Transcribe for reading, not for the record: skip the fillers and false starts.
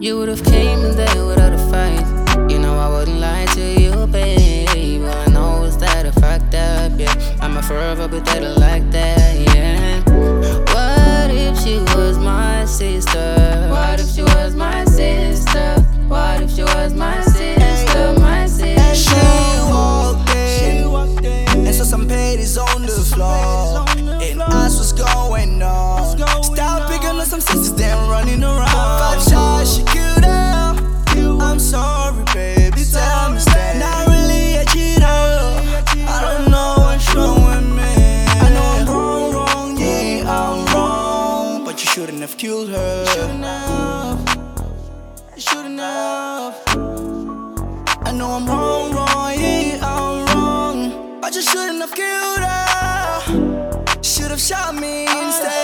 You would've came in there without a fight. You know I wouldn't lie to you, babe. All I know is that I fucked up, yeah. I'm a forever potato like that, yeah. What if she was my sister? What if she was my sister? What if she was my sister? My sister. She walked in and saw some panties on the floor and asked what's going on. Stop picking up some sisters, then running around. 5 shots, she killed her. I'm sorry, baby, tell me stay. Not really a cheater. I don't know what's wrong with me. I know I'm wrong, yeah, I'm wrong. But you shouldn't have killed her. You shouldn't have. I know I'm wrong, yeah, I'm wrong. But you shouldn't have killed her. Should've shot me instead.